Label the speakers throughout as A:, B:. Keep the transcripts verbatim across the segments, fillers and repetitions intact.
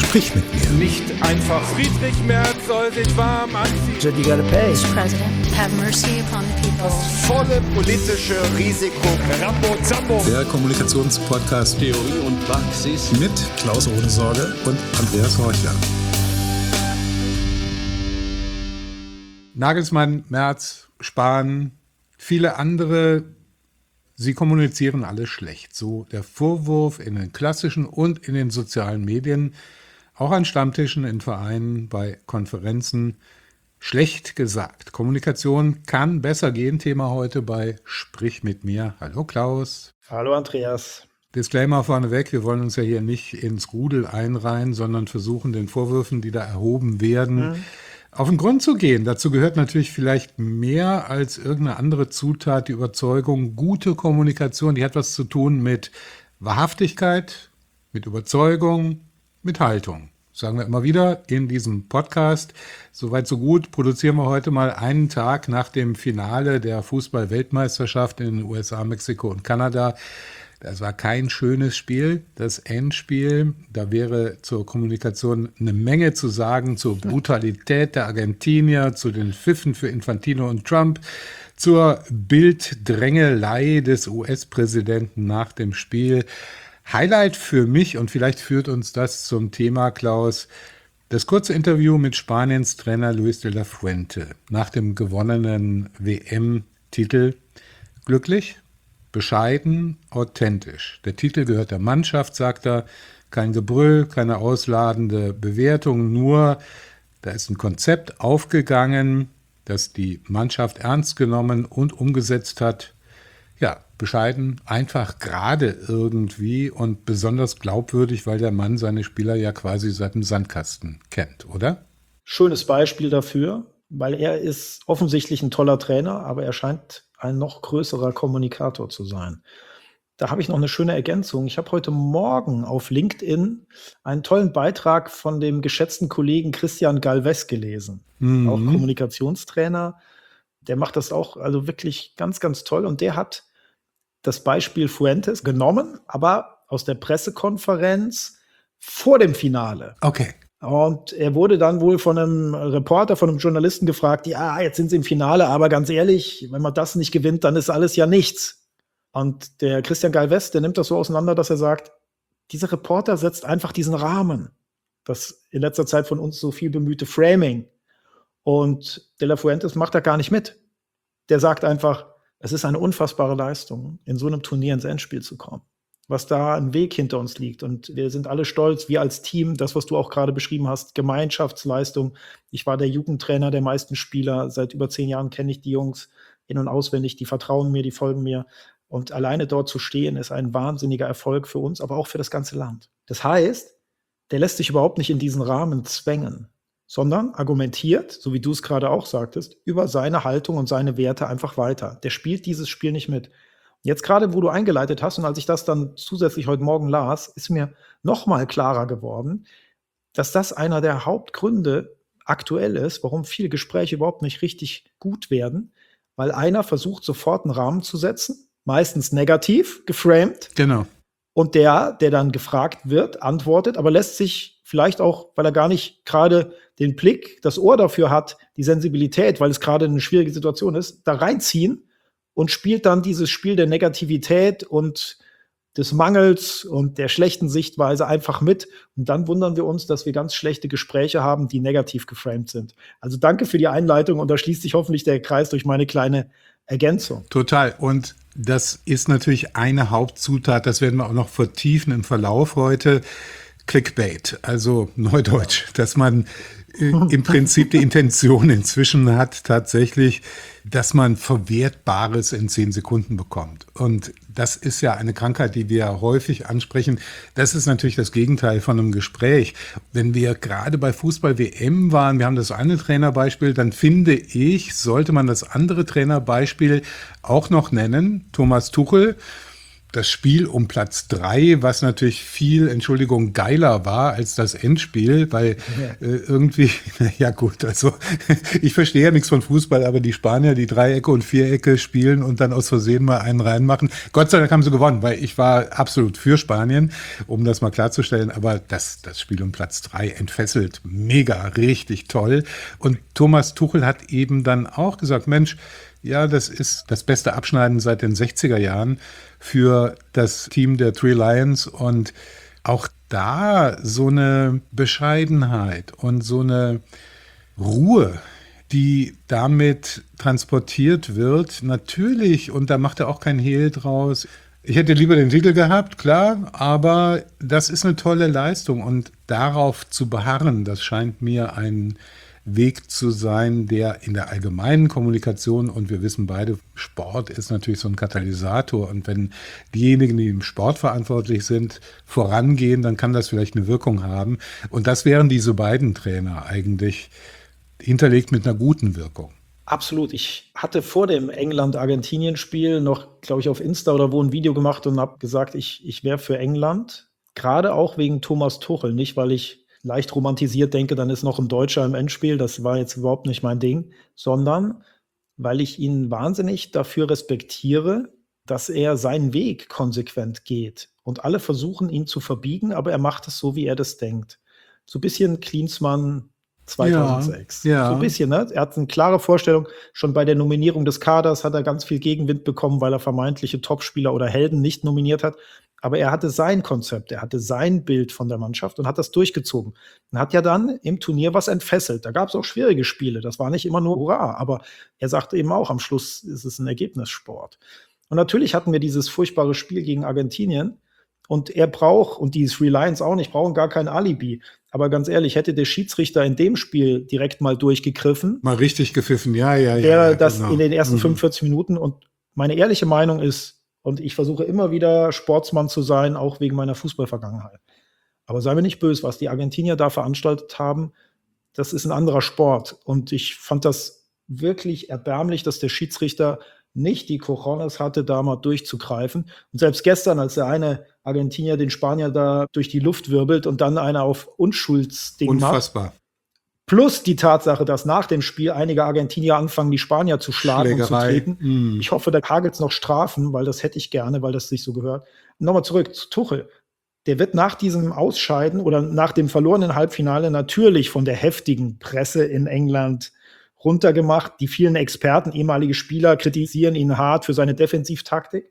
A: Sprich mit mir.
B: Nicht einfach Friedrich Merz soll sich warm anziehen.
C: You gotta pay.
D: Mister President, have mercy upon the people.
B: Das volle politische Risiko. Rambo Zambo.
A: Der Kommunikationspodcast
E: Theorie und Praxis
A: mit Klaus Ohnesorge und Andreas Horcher.
F: Nagelsmann, Merz, Spahn, viele andere, sie kommunizieren alle schlecht. So der Vorwurf in den klassischen und in den sozialen Medien, auch an Stammtischen, in Vereinen, bei Konferenzen. Schlecht gesagt. Kommunikation kann besser gehen. Thema heute bei Sprich mit mir. Hallo Klaus.
C: Hallo Andreas.
F: Disclaimer vorneweg, wir wollen uns ja hier nicht ins Rudel einreihen, sondern versuchen, den Vorwürfen, die da erhoben werden, mhm. auf den Grund zu gehen. Dazu gehört natürlich vielleicht mehr als irgendeine andere Zutat die Überzeugung. Gute Kommunikation, die hat was zu tun mit Wahrhaftigkeit, mit Überzeugung, mit Haltung. Sagen wir immer wieder in diesem Podcast. Soweit so gut. Produzieren wir heute mal einen Tag nach dem Finale der Fußball-Weltmeisterschaft in den U S A, Mexiko und Kanada. Das war kein schönes Spiel, das Endspiel. Da wäre zur Kommunikation eine Menge zu sagen, zur Brutalität der Argentinier, zu den Pfiffen für Infantino und Trump, zur Bilddrängelei des U S-Präsidenten nach dem Spiel. Highlight für mich, und vielleicht führt uns das zum Thema, Klaus, das kurze Interview mit Spaniens Trainer Luis de la Fuente nach dem gewonnenen W M-Titel. Glücklich? Bescheiden, authentisch. Der Titel gehört der Mannschaft, sagt er. Kein Gebrüll, keine ausladende Bewertung, nur da ist ein Konzept aufgegangen, das die Mannschaft ernst genommen und umgesetzt hat. Ja, bescheiden, einfach gerade irgendwie und besonders glaubwürdig, weil der Mann seine Spieler ja quasi seit dem Sandkasten kennt, oder?
C: Schönes Beispiel dafür, weil er ist offensichtlich ein toller Trainer, aber er scheint ein noch größerer Kommunikator zu sein. Da habe ich noch eine schöne Ergänzung. Ich habe heute Morgen auf LinkedIn einen tollen Beitrag von dem geschätzten Kollegen Christian Galvez gelesen. Mhm. Auch Kommunikationstrainer. Der macht das auch also wirklich ganz, ganz toll. Und der hat das Beispiel Fuentes genommen, aber aus der Pressekonferenz vor dem Finale.
F: Okay.
C: Und er wurde dann wohl von einem Reporter, von einem Journalisten gefragt, ja, jetzt sind sie im Finale, aber ganz ehrlich, wenn man das nicht gewinnt, dann ist alles ja nichts. Und der Christian Galvez, der nimmt das so auseinander, dass er sagt, dieser Reporter setzt einfach diesen Rahmen, das in letzter Zeit von uns so viel bemühte Framing. Und De La Fuentes macht da gar nicht mit. Der sagt einfach, es ist eine unfassbare Leistung, in so einem Turnier ins Endspiel zu kommen. Was da ein Weg hinter uns liegt. Und wir sind alle stolz, wir als Team, das, was du auch gerade beschrieben hast, Gemeinschaftsleistung. Ich war der Jugendtrainer der meisten Spieler. Seit über zehn Jahren kenne ich die Jungs in- und auswendig. Die vertrauen mir, die folgen mir. Und alleine dort zu stehen, ist ein wahnsinniger Erfolg für uns, aber auch für das ganze Land. Das heißt, der lässt sich überhaupt nicht in diesen Rahmen zwängen, sondern argumentiert, so wie du es gerade auch sagtest, über seine Haltung und seine Werte einfach weiter. Der spielt dieses Spiel nicht mit. Jetzt gerade, wo du eingeleitet hast und als ich das dann zusätzlich heute Morgen las, ist mir noch mal klarer geworden, dass das einer der Hauptgründe aktuell ist, warum viele Gespräche überhaupt nicht richtig gut werden, weil einer versucht, sofort einen Rahmen zu setzen, meistens negativ geframed.
F: Genau.
C: Und der, der dann gefragt wird, antwortet, aber lässt sich vielleicht auch, weil er gar nicht gerade den Blick, das Ohr dafür hat, die Sensibilität, weil es gerade eine schwierige Situation ist, da reinziehen und spielt dann dieses Spiel der Negativität und des Mangels und der schlechten Sichtweise einfach mit. Und dann wundern wir uns, dass wir ganz schlechte Gespräche haben, die negativ geframed sind. Also danke für die Einleitung und da schließt sich hoffentlich der Kreis durch meine kleine Ergänzung.
F: Total. Und das ist natürlich eine Hauptzutat, das werden wir auch noch vertiefen im Verlauf heute. Clickbait, also Neudeutsch, dass man äh, im Prinzip die Intention inzwischen hat, tatsächlich, dass man Verwertbares in zehn Sekunden bekommt. Und das ist ja eine Krankheit, die wir häufig ansprechen. Das ist natürlich das Gegenteil von einem Gespräch. Wenn wir gerade bei Fußball-W M waren, wir haben das eine Trainerbeispiel, dann finde ich, sollte man das andere Trainerbeispiel auch noch nennen. Thomas Tuchel, das Spiel um Platz drei, was natürlich viel, Entschuldigung, geiler war als das Endspiel, weil ja. äh, irgendwie, ja gut, also ich verstehe ja nichts von Fußball, aber die Spanier, die Dreiecke und Vierecke spielen und dann aus Versehen mal einen reinmachen. Gott sei Dank haben sie gewonnen, weil ich war absolut für Spanien, um das mal klarzustellen, aber das, das Spiel um Platz drei entfesselt, mega, richtig toll. Und Thomas Tuchel hat eben dann auch gesagt, Mensch, ja, das ist das beste Abschneiden seit den sechziger Jahren für das Team der Three Lions und auch da so eine Bescheidenheit und so eine Ruhe, die damit transportiert wird, natürlich, und da macht er auch kein Hehl draus. Ich hätte lieber den Titel gehabt, klar, aber das ist eine tolle Leistung und darauf zu beharren, das scheint mir ein Weg zu sein, der in der allgemeinen Kommunikation, und wir wissen beide, Sport ist natürlich so ein Katalysator und wenn diejenigen, die im Sport verantwortlich sind, vorangehen, dann kann das vielleicht eine Wirkung haben und das wären diese beiden Trainer eigentlich hinterlegt mit einer guten Wirkung.
C: Absolut. Ich hatte vor dem England-Argentinien-Spiel noch, glaube ich, auf Insta oder wo ein Video gemacht und habe gesagt, ich, ich wäre für England, gerade auch wegen Thomas Tuchel, nicht weil ich leicht romantisiert denke, dann ist noch ein Deutscher im Endspiel, das war jetzt überhaupt nicht mein Ding, sondern weil ich ihn wahnsinnig dafür respektiere, dass er seinen Weg konsequent geht und alle versuchen, ihn zu verbiegen, aber er macht es so, wie er das denkt. So ein bisschen Klinsmann zweitausendsechs. Ja, ja. So ein bisschen, ne? Er hat eine klare Vorstellung, schon bei der Nominierung des Kaders hat er ganz viel Gegenwind bekommen, weil er vermeintliche Topspieler oder Helden nicht nominiert hat. Aber er hatte sein Konzept, er hatte sein Bild von der Mannschaft und hat das durchgezogen. Und hat ja dann im Turnier was entfesselt. Da gab es auch schwierige Spiele, das war nicht immer nur Hurra, aber er sagte eben auch, am Schluss ist es ein Ergebnissport. Und natürlich hatten wir dieses furchtbare Spiel gegen Argentinien und er braucht, und die Three Lions auch nicht, brauchen gar kein Alibi. Aber ganz ehrlich, hätte der Schiedsrichter in dem Spiel direkt mal durchgegriffen.
F: Mal richtig gepfiffen, ja, ja, ja.
C: Wäre
F: ja,
C: das
F: genau.
C: in den ersten
F: mhm.
C: fünfundvierzig Minuten. Und meine ehrliche Meinung ist, und ich versuche immer wieder Sportsmann zu sein, auch wegen meiner Fußballvergangenheit. Aber sei mir nicht böse, was die Argentinier da veranstaltet haben, das ist ein anderer Sport. Und ich fand das wirklich erbärmlich, dass der Schiedsrichter nicht die Cojones hatte, da mal durchzugreifen. Und selbst gestern, als der eine Argentinier den Spanier da durch die Luft wirbelt und dann einer auf Unschuldsding macht.
F: Unfassbar.
C: Plus die Tatsache, dass nach dem Spiel einige Argentinier anfangen, die Spanier zu schlagen
F: Schlägerei.
C: und zu treten.
F: Mm.
C: Ich hoffe, da hagelt es noch Strafen, weil das hätte ich gerne, weil das sich so gehört. Nochmal zurück zu Tuchel. Der wird nach diesem Ausscheiden oder nach dem verlorenen Halbfinale natürlich von der heftigen Presse in England runtergemacht. Die vielen Experten, ehemalige Spieler, kritisieren ihn hart für seine Defensivtaktik.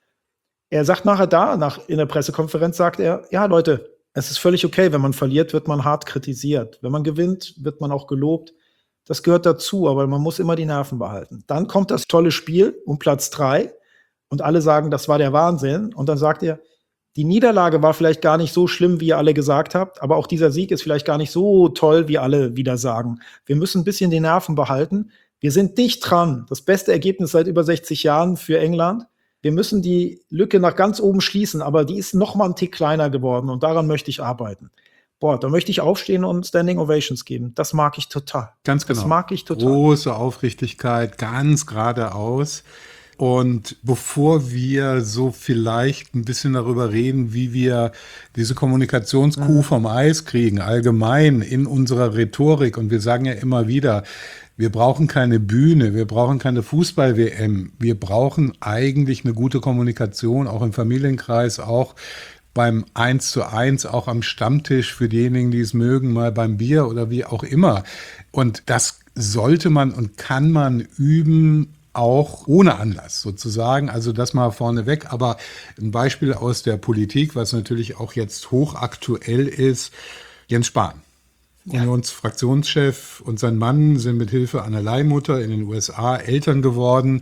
C: Er sagt nachher da, nach, in der Pressekonferenz sagt er, ja Leute, es ist völlig okay, wenn man verliert, wird man hart kritisiert. Wenn man gewinnt, wird man auch gelobt. Das gehört dazu, aber man muss immer die Nerven behalten. Dann kommt das tolle Spiel um Platz drei und alle sagen, das war der Wahnsinn. Und dann sagt er, die Niederlage war vielleicht gar nicht so schlimm, wie ihr alle gesagt habt, aber auch dieser Sieg ist vielleicht gar nicht so toll, wie alle wieder sagen. Wir müssen ein bisschen die Nerven behalten. Wir sind dicht dran. Das beste Ergebnis seit über sechzig Jahren für England. Wir müssen die Lücke nach ganz oben schließen, aber die ist noch mal einen Tick kleiner geworden und daran möchte ich arbeiten. Boah, da möchte ich aufstehen und Standing Ovations geben. Das mag ich total.
F: Ganz genau.
C: Das mag ich total.
F: Große Aufrichtigkeit, ganz geradeaus. Und bevor wir so vielleicht ein bisschen darüber reden, wie wir diese Kommunikationskuh vom Eis kriegen, allgemein in unserer Rhetorik, und wir sagen ja immer wieder, wir brauchen keine Bühne, wir brauchen keine Fußball-W M, wir brauchen eigentlich eine gute Kommunikation, auch im Familienkreis, auch beim Eins zu Eins, auch am Stammtisch für diejenigen, die es mögen, mal beim Bier oder wie auch immer. Und das sollte man und kann man üben, auch ohne Anlass sozusagen, also das mal vorneweg, aber ein Beispiel aus der Politik, was natürlich auch jetzt hochaktuell ist, Jens Spahn. Ja. Unionsfraktionschef und sein Mann sind mit Hilfe einer Leihmutter in den U S A Eltern geworden,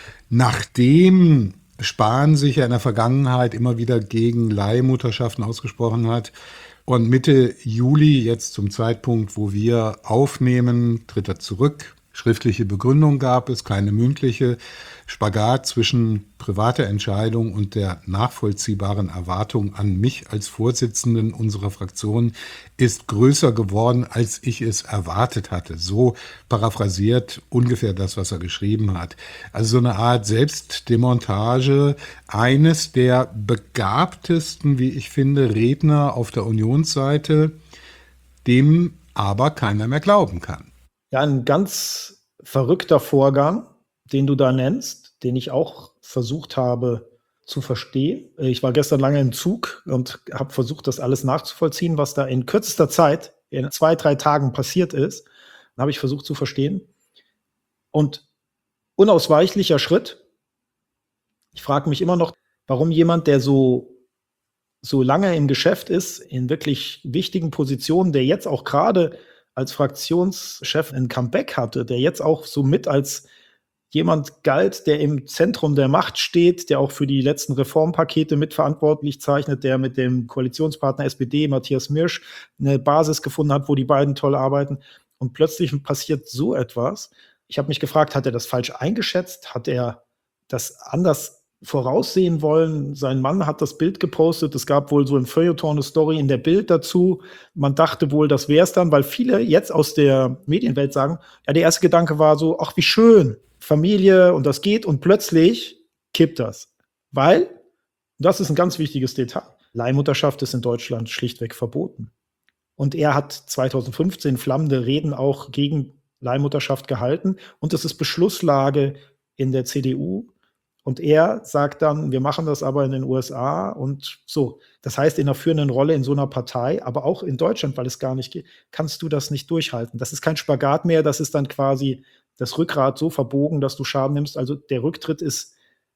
F: nachdem Spahn sich ja in der Vergangenheit immer wieder gegen Leihmutterschaften ausgesprochen hat. Und Mitte Juli, jetzt zum Zeitpunkt, wo wir aufnehmen, tritt er zurück. schriftliche Begründung gab es, keine mündliche. Spagat zwischen privater Entscheidung und der nachvollziehbaren Erwartung an mich als Vorsitzenden unserer Fraktion ist größer geworden, als ich es erwartet hatte. So paraphrasiert ungefähr das, was er geschrieben hat. Also so eine Art Selbstdemontage eines der begabtesten, wie ich finde, Redner auf der Unionsseite, dem aber keiner mehr glauben kann.
C: Ja, ein ganz verrückter Vorgang, den du da nennst, den ich auch versucht habe zu verstehen. Ich war gestern lange im Zug und habe versucht, das alles nachzuvollziehen, was da in kürzester Zeit, in zwei, drei Tagen passiert ist. Dann habe ich versucht zu verstehen. Und unausweichlicher Schritt. Ich frage mich immer noch, warum jemand, der so, so lange im Geschäft ist, in wirklich wichtigen Positionen, der jetzt auch gerade als Fraktionschef ein Comeback hatte, der jetzt auch so mit als jemand galt, der im Zentrum der Macht steht, der auch für die letzten Reformpakete mitverantwortlich zeichnet, der mit dem Koalitionspartner S P D, Matthias Mirsch, eine Basis gefunden hat, wo die beiden toll arbeiten. Und plötzlich passiert so etwas. Ich habe mich gefragt, hat er das falsch eingeschätzt? Hat er das anders voraussehen wollen? Sein Mann hat das Bild gepostet. Es gab wohl so ein Feuilleton, eine Story in der Bild dazu. Man dachte wohl, das wäre es dann, weil viele jetzt aus der Medienwelt sagen, ja, der erste Gedanke war so, ach, wie schön, Familie und das geht. Und plötzlich kippt das. Weil, das ist ein ganz wichtiges Detail, Leihmutterschaft ist in Deutschland schlichtweg verboten. Und er hat zweitausendfünfzehn flammende Reden auch gegen Leihmutterschaft gehalten. Und das ist Beschlusslage in der C D U. Und er sagt dann, wir machen das aber in den U S A und so. Das heißt, in einer führenden Rolle in so einer Partei, aber auch in Deutschland, weil es gar nicht geht, kannst du das nicht durchhalten. Das ist kein Spagat mehr, das ist dann quasi das Rückgrat so verbogen, dass du Schaden nimmst. Also der Rücktritt ist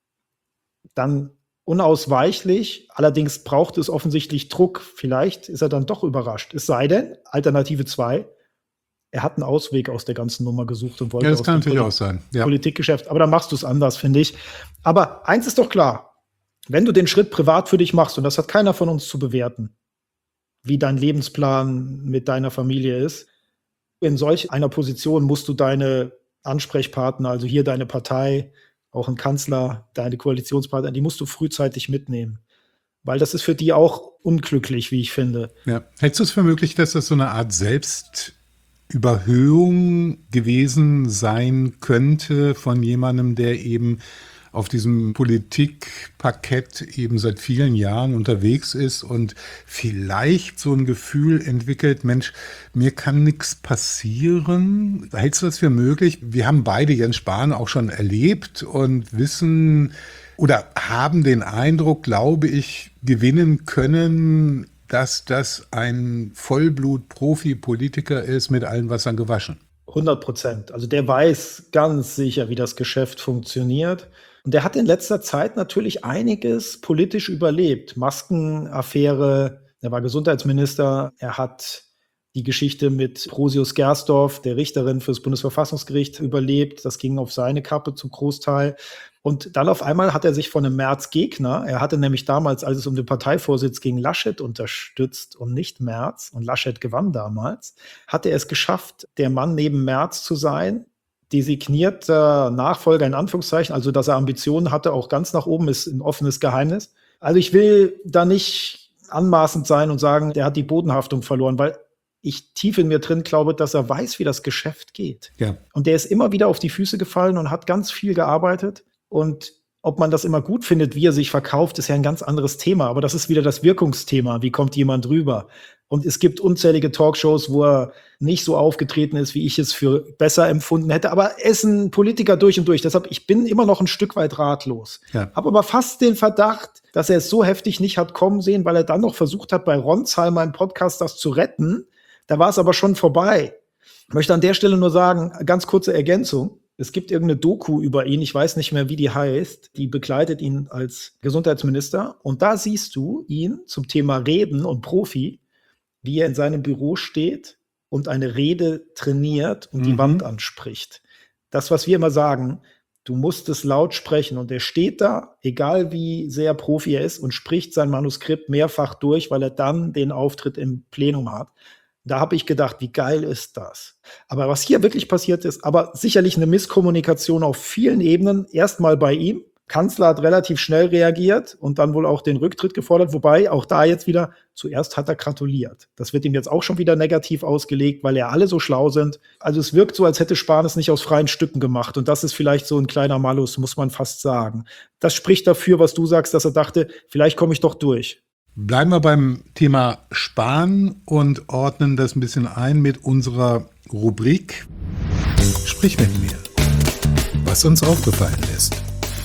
C: dann unausweichlich. Allerdings braucht es offensichtlich Druck. Vielleicht ist er dann doch überrascht. Es sei denn, Alternative zwei, er hat einen Ausweg aus der ganzen Nummer gesucht und wollte
F: Ja, das
C: aus
F: kann
C: dem
F: natürlich
C: Poli-
F: auch sein. Ja.
C: Politikgeschäft. Aber dann machst du es anders, finde ich. Aber eins ist doch klar, wenn du den Schritt privat für dich machst, und das hat keiner von uns zu bewerten, wie dein Lebensplan mit deiner Familie ist, in solch einer Position musst du deine Ansprechpartner, also hier deine Partei, auch ein Kanzler, deine Koalitionspartner, die musst du frühzeitig mitnehmen. Weil das ist für die auch unglücklich, wie ich finde.
F: Ja. Hältst du es für möglich, dass das so eine Art Selbstüberhöhung gewesen sein könnte von jemandem, der eben auf diesem Politikparkett eben seit vielen Jahren unterwegs ist und vielleicht so ein Gefühl entwickelt, Mensch, mir kann nichts passieren. Hältst du das für möglich? Wir haben beide Jens Spahn auch schon erlebt und wissen oder haben den Eindruck, glaube ich, gewinnen können, dass das ein Vollblut-Profi-Politiker ist mit allen Wassern gewaschen.
C: hundert Prozent. Also der weiß ganz sicher, wie das Geschäft funktioniert. Und der hat in letzter Zeit natürlich einiges politisch überlebt. Maskenaffäre, er war Gesundheitsminister, er hat die Geschichte mit Prosius Gersdorf, der Richterin fürs Bundesverfassungsgericht, überlebt. Das ging auf seine Kappe zum Großteil. Und dann auf einmal hat er sich von einem Merz-Gegner, er hatte nämlich damals, als es um den Parteivorsitz ging, Laschet unterstützt und nicht Merz, und Laschet gewann damals, hat er es geschafft, der Mann neben Merz zu sein, designierter Nachfolger in Anführungszeichen, also dass er Ambitionen hatte, auch ganz nach oben, ist ein offenes Geheimnis. Also ich will da nicht anmaßend sein und sagen, der hat die Bodenhaftung verloren, weil ich tief in mir drin glaube, dass er weiß, wie das Geschäft geht.
F: Ja.
C: Und der ist immer wieder auf die Füße gefallen und hat ganz viel gearbeitet. Und ob man das immer gut findet, wie er sich verkauft, ist ja ein ganz anderes Thema. Aber das ist wieder das Wirkungsthema. Wie kommt jemand rüber? Und es gibt unzählige Talkshows, wo er nicht so aufgetreten ist, wie ich es für besser empfunden hätte. Aber er ist ein Politiker durch und durch. Deshalb, ich bin immer noch ein Stück weit ratlos.
F: Ja.
C: Habe aber fast den Verdacht, dass er es so heftig nicht hat kommen sehen, weil er dann noch versucht hat, bei Ronsheimer im Podcast das zu retten. Da war es aber schon vorbei. Ich möchte an der Stelle nur sagen, ganz kurze Ergänzung. Es gibt irgendeine Doku über ihn, ich weiß nicht mehr, wie die heißt, die begleitet ihn als Gesundheitsminister. Und da siehst du ihn zum Thema Reden und Profi, wie er in seinem Büro steht und eine Rede trainiert und
F: Mhm.
C: die Wand anspricht. Das, was wir immer sagen, du musst es laut sprechen. Und er steht da, egal wie sehr Profi er ist, und spricht sein Manuskript mehrfach durch, weil er dann den Auftritt im Plenum hat. Da habe ich gedacht, wie geil ist das? Aber was hier wirklich passiert ist, aber sicherlich eine Misskommunikation auf vielen Ebenen. Erstmal bei ihm. Kanzler hat relativ schnell reagiert und dann wohl auch den Rücktritt gefordert. Wobei auch da jetzt wieder, zuerst hat er gratuliert. Das wird ihm jetzt auch schon wieder negativ ausgelegt, weil ja alle so schlau sind. Also es wirkt so, als hätte Spahn es nicht aus freien Stücken gemacht. Und das ist vielleicht so ein kleiner Malus, muss man fast sagen. Das spricht dafür, was du sagst, dass er dachte, vielleicht komme ich doch durch.
F: Bleiben wir beim Thema Spahn und ordnen das ein bisschen ein mit unserer Rubrik.
A: Sprich mit mir, was uns aufgefallen ist.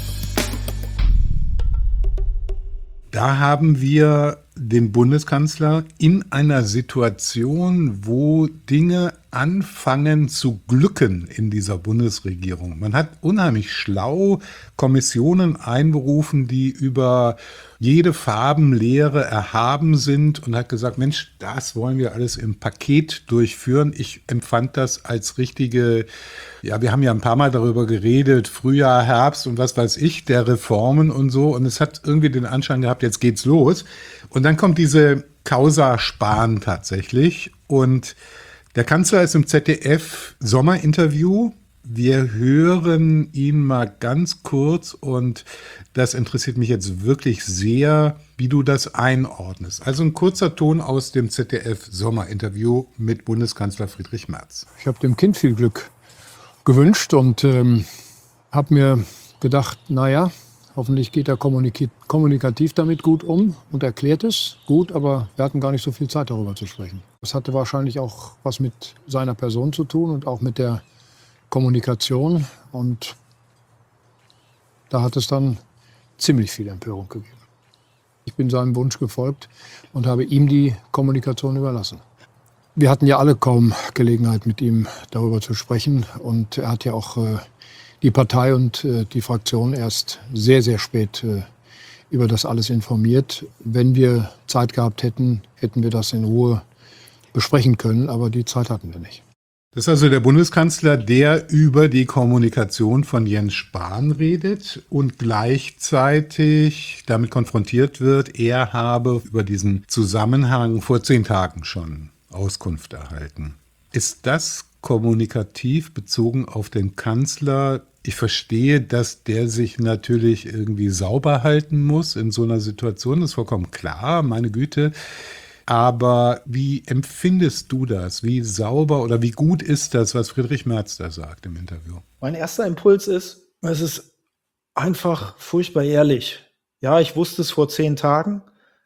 F: Da haben wir den Bundeskanzler in einer Situation, wo Dinge anfangen zu glücken in dieser Bundesregierung. Man hat unheimlich schlau Kommissionen einberufen, die über jede Farbenlehre erhaben sind und hat gesagt, Mensch, das wollen wir alles im Paket durchführen. Ich empfand das als richtige, ja, wir haben ja ein paar Mal darüber geredet, Frühjahr, Herbst und was weiß ich, der Reformen und so. Und es hat irgendwie den Anschein gehabt, jetzt geht's los. Und dann kommt diese Causa Spahn tatsächlich. Und der Kanzler ist im Z D F-Sommerinterview. Wir hören ihn mal ganz kurz und das interessiert mich jetzt wirklich sehr, wie du das einordnest. Also ein kurzer Ton aus dem Z D F-Sommerinterview mit Bundeskanzler Friedrich Merz.
E: Ich habe dem Kind viel Glück gewünscht und ähm, habe mir gedacht, naja, hoffentlich geht er kommunik- kommunikativ damit gut um und erklärt es gut, aber wir hatten gar nicht so viel Zeit, darüber zu sprechen. Das hatte wahrscheinlich auch was mit seiner Person zu tun und auch mit der Kommunikation. Und da hat es dann ziemlich viel Empörung gegeben. Ich bin seinem Wunsch gefolgt und habe ihm die Kommunikation überlassen. Wir hatten ja alle kaum Gelegenheit, mit ihm darüber zu sprechen. Und er hat ja auch äh, die Partei und äh, die Fraktion erst sehr, sehr spät äh, über das alles informiert. Wenn wir Zeit gehabt hätten, hätten wir das in Ruhe besprechen können. Aber die Zeit hatten wir nicht.
F: Das ist also der Bundeskanzler, der über die Kommunikation von Jens Spahn redet und gleichzeitig damit konfrontiert wird, er habe über diesen Zusammenhang vor zehn Tagen schon Auskunft erhalten. Ist das kommunikativ bezogen auf den Kanzler? Ich verstehe, dass der sich natürlich irgendwie sauber halten muss in so einer Situation, das ist vollkommen klar, meine Güte. Aber wie empfindest du das? Wie sauber oder wie gut ist das, was Friedrich Merz da sagt im Interview?
C: Mein erster Impuls ist, es ist einfach furchtbar ehrlich. Ja, ich wusste es vor zehn Tagen.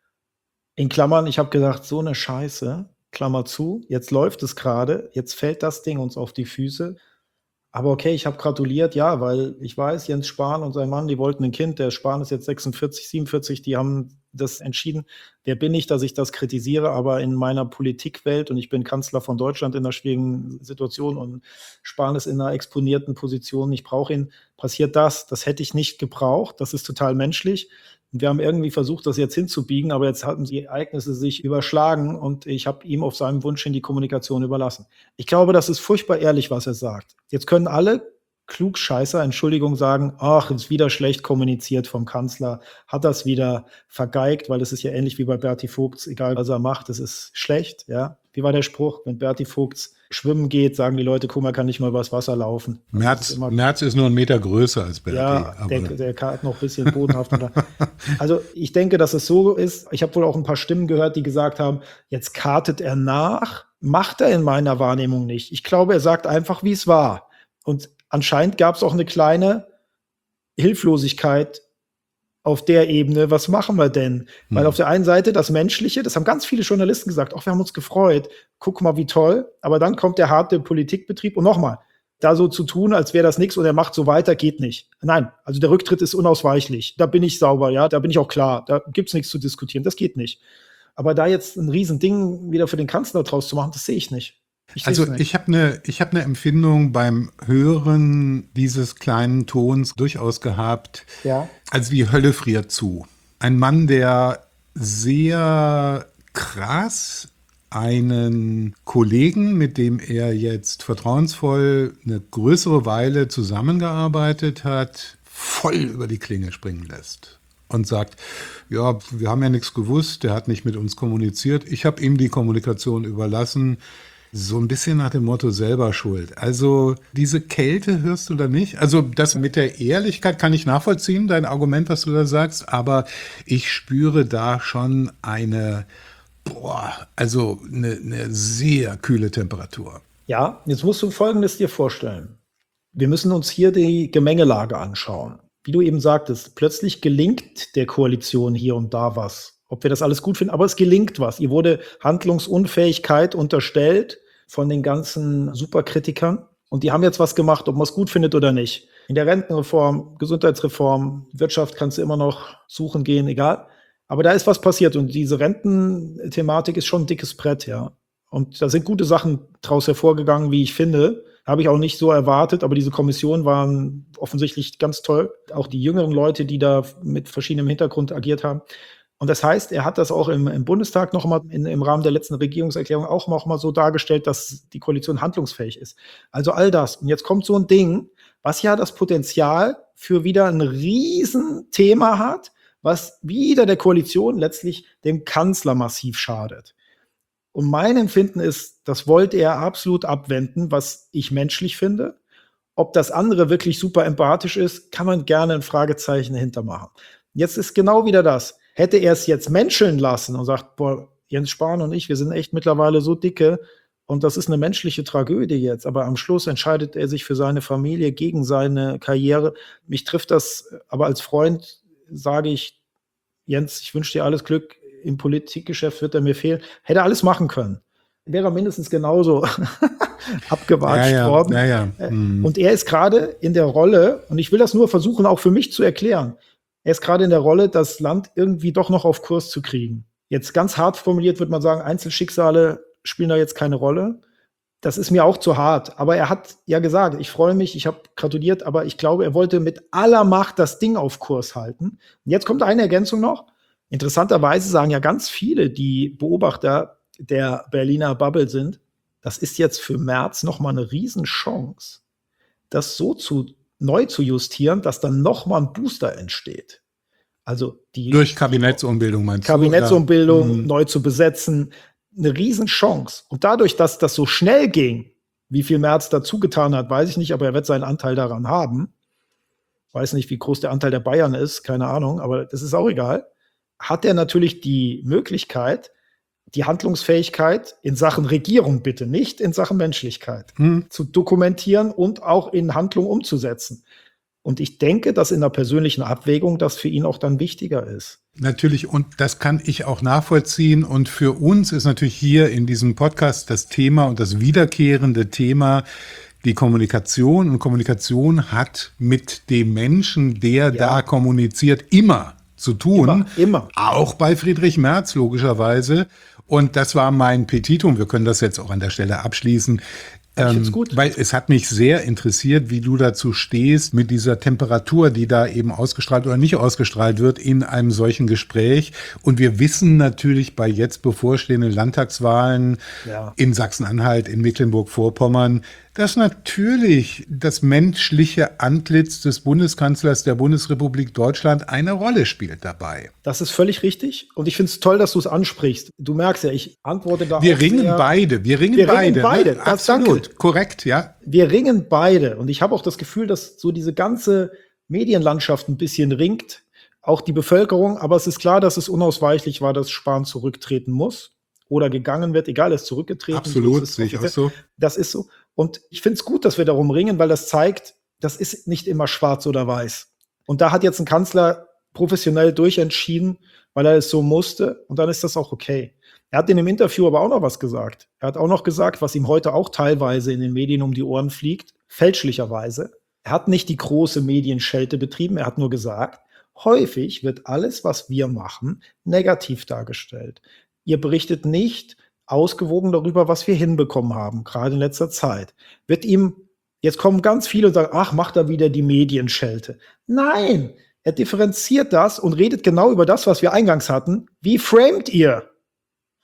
C: In Klammern, ich habe gedacht, so eine Scheiße, Klammer zu, jetzt läuft es gerade, jetzt fällt das Ding uns auf die Füße. Aber okay, ich habe gratuliert, ja, weil ich weiß, Jens Spahn und sein Mann, die wollten ein Kind, der Spahn ist jetzt sechsundvierzig, siebenundvierzig, die haben das entschieden. Wer bin ich, dass ich das kritisiere, aber in meiner Politikwelt, und ich bin Kanzler von Deutschland in einer schwierigen Situation und Spahn ist in einer exponierten Position, ich brauche ihn, passiert das. Das hätte ich nicht gebraucht, das ist total menschlich. Wir haben irgendwie versucht, das jetzt hinzubiegen, aber jetzt hatten die Ereignisse sich überschlagen und ich habe ihm auf seinem Wunsch hin die Kommunikation überlassen. Ich glaube, das ist furchtbar ehrlich, was er sagt. Jetzt können alle Klugscheißer, Entschuldigung, sagen, ach, ist wieder schlecht kommuniziert vom Kanzler, hat das wieder vergeigt, weil es ist ja ähnlich wie bei Berti Vogts, egal was er macht, es ist schlecht, ja. Wie war der Spruch, wenn Berti Vogts schwimmen geht, sagen die Leute, guck mal, kann nicht mal übers Wasser laufen.
F: Merz ist, Merz ist nur einen Meter größer als Berti.
C: Ja, aber der, der hat noch ein bisschen bodenhaft. Also ich denke, dass es so ist. Ich habe wohl auch ein paar Stimmen gehört, die gesagt haben, jetzt kartet er nach. Macht er in meiner Wahrnehmung nicht. Ich glaube, er sagt einfach, wie es war. Und anscheinend gab es auch eine kleine Hilflosigkeit auf der Ebene, was machen wir denn? Hm. Weil auf der einen Seite das Menschliche, das haben ganz viele Journalisten gesagt, ach, wir haben uns gefreut, guck mal, wie toll. Aber dann kommt der harte Politikbetrieb und nochmal, da so zu tun, als wäre das nichts und er macht so weiter, geht nicht. Nein, also der Rücktritt ist unausweichlich. Da bin ich sauber, ja, da bin ich auch klar. Da gibt's nichts zu diskutieren, das geht nicht. Aber da jetzt ein Riesending wieder für den Kanzler draus zu machen, das sehe ich nicht. Ich
F: also ich habe eine ich habe eine Empfindung beim Hören dieses kleinen Tons durchaus gehabt,
C: ja.
F: Als die Hölle friert zu. Ein Mann, der sehr krass einen Kollegen, mit dem er jetzt vertrauensvoll eine größere Weile zusammengearbeitet hat, voll über die Klinge springen lässt. und sagt, ja, wir haben ja nichts gewusst, der hat nicht mit uns kommuniziert, ich habe ihm die Kommunikation überlassen. So ein bisschen nach dem Motto selber schuld. Also diese Kälte hörst du da nicht? Also das mit der Ehrlichkeit kann ich nachvollziehen, dein Argument, was du da sagst, aber ich spüre da schon eine, boah, also eine, eine sehr kühle Temperatur.
C: Ja, jetzt musst du Folgendes dir vorstellen. Wir müssen uns hier die Gemengelage anschauen. Wie du eben sagtest, plötzlich gelingt der Koalition hier und da was. Ob wir das alles gut finden, aber es gelingt was. Ihr wurde Handlungsunfähigkeit unterstellt von den ganzen Superkritikern. Und die haben jetzt was gemacht, ob man es gut findet oder nicht. In der Rentenreform, Gesundheitsreform, Wirtschaft kannst du immer noch suchen gehen, egal. Aber da ist was passiert. Und diese Rententhematik ist schon ein dickes Brett, ja. Und da sind gute Sachen draus hervorgegangen, wie ich finde. Habe ich auch nicht so erwartet, aber diese Kommission waren offensichtlich ganz toll. Auch die jüngeren Leute, die da mit verschiedenem Hintergrund agiert haben. Und das heißt, er hat das auch im, im Bundestag noch mal in, im Rahmen der letzten Regierungserklärung auch noch mal so dargestellt, dass die Koalition handlungsfähig ist. Also all das. Und jetzt kommt so ein Ding, was ja das Potenzial für wieder ein Riesenthema hat, was wieder der Koalition letztlich dem Kanzler massiv schadet. Und mein Empfinden ist, das wollte er absolut abwenden, was ich menschlich finde. Ob das andere wirklich super empathisch ist, kann man gerne ein Fragezeichen hintermachen. Jetzt ist genau wieder das. Hätte er es jetzt menscheln lassen und sagt, boah, Jens Spahn und ich, wir sind echt mittlerweile so dicke und das ist eine menschliche Tragödie jetzt, aber am Schluss entscheidet er sich für seine Familie gegen seine Karriere. Mich trifft das, aber als Freund sage ich, Jens, ich wünsche dir alles Glück, im Politikgeschäft wird er mir fehlen. Hätte er alles machen können. Wäre er mindestens genauso abgewatscht
F: ja, ja,
C: worden.
F: Ja, ja. Mhm.
C: Und er ist gerade in der Rolle, und ich will das nur versuchen, auch für mich zu erklären, er ist gerade in der Rolle, das Land irgendwie doch noch auf Kurs zu kriegen. Jetzt ganz hart formuliert würde man sagen, Einzelschicksale spielen da jetzt keine Rolle. Das ist mir auch zu hart. Aber er hat ja gesagt, ich freue mich, ich habe gratuliert, aber ich glaube, er wollte mit aller Macht das Ding auf Kurs halten. Und jetzt kommt eine Ergänzung noch. Interessanterweise sagen ja ganz viele, die Beobachter der Berliner Bubble sind, das ist jetzt für Merz noch mal eine Riesenchance, das so zu neu zu justieren, dass dann noch mal ein Booster entsteht. Also die
F: durch Kabinettsumbildung meinst
C: Kabinettsumbildung
F: du? Kabinettsumbildung
C: neu zu besetzen, eine Riesenchance. Und dadurch, dass das so schnell ging, wie viel Merz dazu getan hat, weiß ich nicht, aber er wird seinen Anteil daran haben. Weiß nicht, wie groß der Anteil der Bayern ist, keine Ahnung, aber das ist auch egal. Hat er natürlich die Möglichkeit, die Handlungsfähigkeit in Sachen Regierung bitte, nicht in Sachen Menschlichkeit, hm. zu dokumentieren und auch in Handlung umzusetzen. Und ich denke, dass in der persönlichen Abwägung das für ihn auch dann wichtiger ist.
F: Natürlich, und das kann ich auch nachvollziehen. Und für uns ist natürlich hier in diesem Podcast das Thema und das wiederkehrende Thema die Kommunikation. Und Kommunikation hat mit dem Menschen, der ja. da kommuniziert, immer zu tun.
C: Immer, immer.
F: Auch bei Friedrich Merz, logischerweise. Und das war mein Petitum. Wir können das jetzt auch an der Stelle abschließen.
C: Ich find's gut.
F: Ähm, weil es hat mich sehr interessiert, wie du dazu stehst mit dieser Temperatur, die da eben ausgestrahlt oder nicht ausgestrahlt wird in einem solchen Gespräch. Und wir wissen natürlich bei jetzt bevorstehenden Landtagswahlen ja. in Sachsen-Anhalt, in Mecklenburg-Vorpommern, dass natürlich das menschliche Antlitz des Bundeskanzlers der Bundesrepublik Deutschland eine Rolle spielt dabei.
C: Das ist völlig richtig. Und ich finde es toll, dass du es ansprichst. Du merkst ja, ich antworte da
F: Wir
C: auch
F: ringen
C: sehr,
F: beide. Wir ringen
C: wir
F: beide.
C: Ringen beide.
F: Ne?
C: Das,
F: Absolut.
C: danke.
F: Korrekt, ja.
C: Wir ringen beide. Und ich habe auch das Gefühl, dass so diese ganze Medienlandschaft ein bisschen ringt. Auch die Bevölkerung. Aber es ist klar, dass es unausweichlich war, dass Spahn zurücktreten muss. Oder gegangen wird. Egal, er ist zurückgetreten.
F: Absolut, sehe ich auch so.
C: Das ist so. Und ich finde es gut, dass wir darum ringen, weil das zeigt, das ist nicht immer schwarz oder weiß. Und da hat jetzt ein Kanzler professionell durchentschieden, weil er es so musste. Und dann ist das auch okay. Er hat in dem Interview aber auch noch was gesagt. Er hat auch noch gesagt, was ihm heute auch teilweise in den Medien um die Ohren fliegt, fälschlicherweise. Er hat nicht die große Medienschelte betrieben. Er hat nur gesagt, häufig wird alles, was wir machen, negativ dargestellt. Ihr berichtet nicht ausgewogen darüber, was wir hinbekommen haben, gerade in letzter Zeit. Wird ihm, jetzt kommen ganz viele und sagen, ach, macht er wieder die Medienschelte. Nein, er differenziert das und redet genau über das, was wir eingangs hatten. Wie framet ihr?